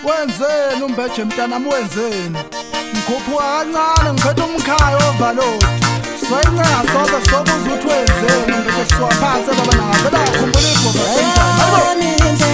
Wenzeni umbheje mntanami wenzeni? Ngikhuphuka kancane ngiphethe umkhaya overload. Soyincela sobe sobuza ukuthi wenzeni umbheje siwaphansi baba nabo bakhumbula igoma senjani.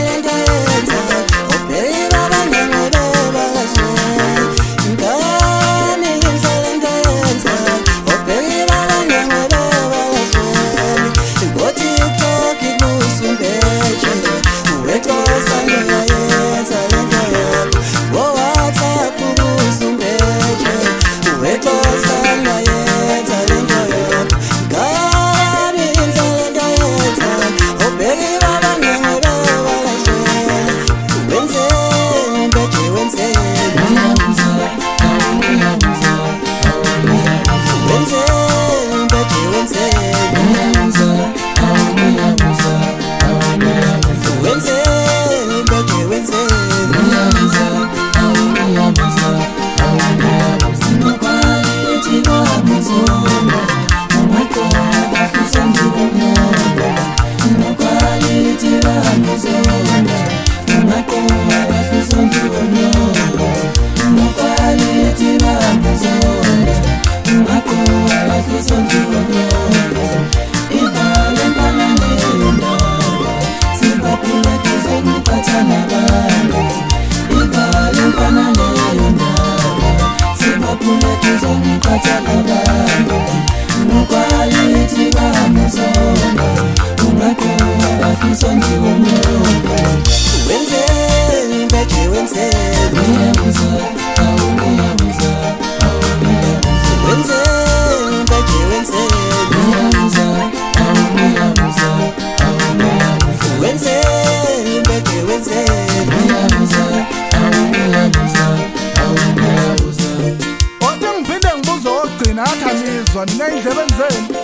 Ninendlebe nzeni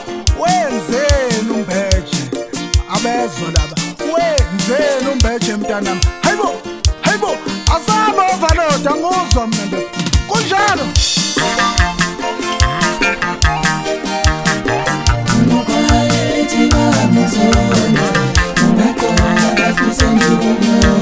wenzeni umbheje abezwa laba wenzeni umbheje mntanami hayibo asaba overload anguzwa mina kunjalo Mukwalethi bamzona, ungakho akafisa nje